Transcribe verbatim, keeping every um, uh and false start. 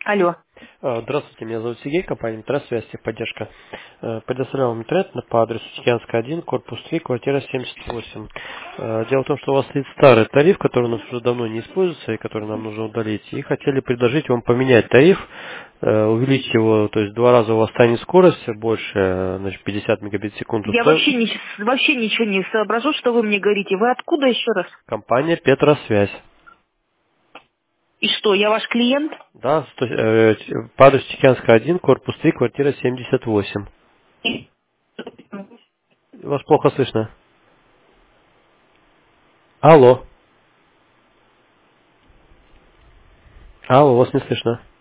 Алло. А, Здравствуйте, меня зовут Сергей, компания Метросвязь, техподдержка. Э, Предоставляю вам интернет по адресу Тихянская один, корпус три, квартира семьдесят восемь. Э, Дело в том, что у вас стоит старый тариф, который у нас уже давно не используется и который нам нужно удалить. И хотели предложить вам поменять тариф, э, увеличить его, то есть в два раза у вас станет скорость больше, э, значит, пятьдесят мегабит в секунду. Я Сто- вообще, не, вообще ничего не соображу, что вы мне говорите. Вы откуда еще раз? Компания Петросвязь. И что, я ваш клиент? Да, сто- э, по адресу Тихянская один, корпус три, квартира семьдесят восемь. Вас плохо слышно. Алло. Алло, вас не слышно.